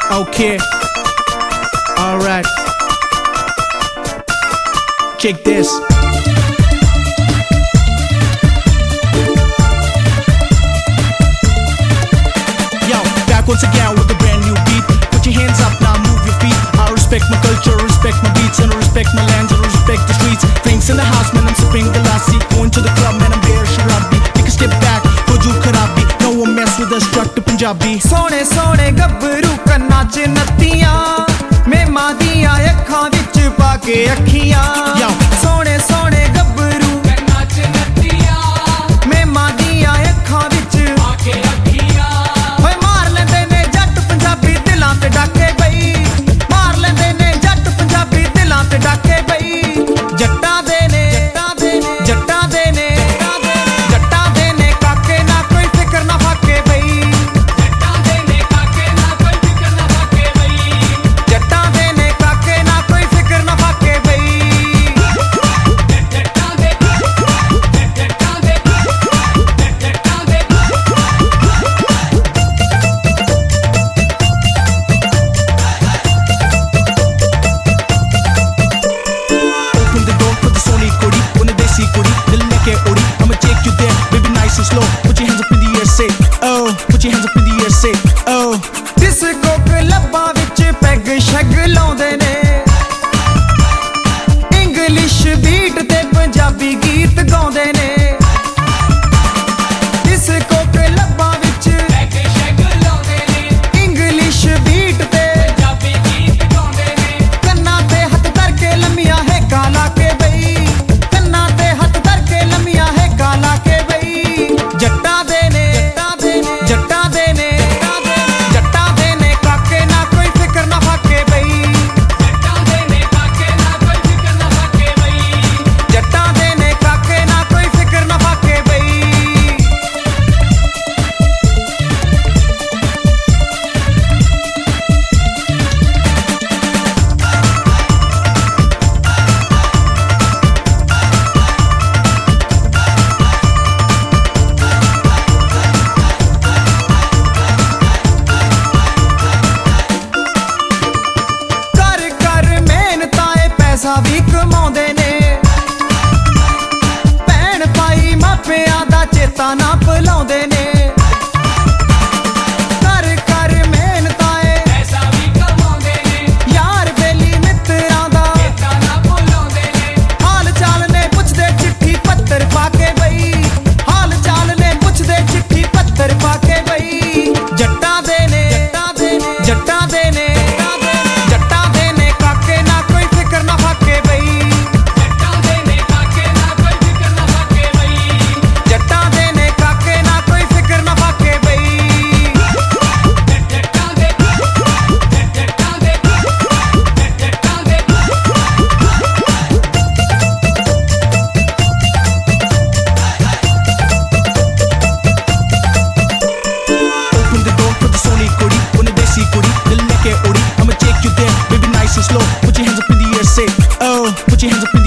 Okay. Alright. Check this. Yo, back once again with a brand new beat. Put your hands up now, move your feet. I respect my culture, respect my beats, and I respect my lands, and I respect the streets. Drinks in the house, man, I'm sipping Galassi. Going to the club, man, I'm bare sharabi. Take a step back, ho jo kharabi. No one mess with us, struck to Punjabi. सोने सोने गब्बरू कन्ना च नत्तियां मेमा दियां अखां विच पाके अखियां सोने सोने गब्बरू कन्ना च नत्तियां मेमा दियां अखां विच पाके अखियां होए मार लेंदे ने जट पंजाबी दिलां ते डाके बई मार लेंदे ने जट पंजाबी दिलां ते डाके बई जट्टां दे ने जट्टां दे ने जट्टां दे ने काके ना कोई फिकर ना फाके बई I'ma take you there, baby, nice and slow. Put your hands up in the air, say, oh. Put your hands up in the air, say, oh. Disco clubbaं विच पैग शैग लाउंदे ने इंग्लिश बीट ते पंजाबी गीत गाउंदे ने डिस्को क्लब्बां विच peg शैग लाउंदे ने इंग्लिश बीट ते पंजाबी गीत गाउंदे ने कन्नां ते हत्थ धरके लम्मियां हेकां ला के बई कन्नां ते हत्थ धरके लम्मियां हेकां ला के बई जट्टां दे ने जट्टां दे ने भी कमाउंदे ने भैन भाई मापियां दा चेता ना भुलाउंदे ने घर घर मेहनतां पैसा भी कमाउंदे ने यार बेली मित्रां दा चेता ना भुलाउंदे ने हाल चाल ने पुछदे चिट्ठी पत्तर पाके बई हाल चाल ने पुछदे चिट्ठी पत्तर पाके बई जट्टां दे ने जट्टां दे ने I'ma take you there, baby, nice and slow. Put your hands up in the air, say, oh. Put your hands up in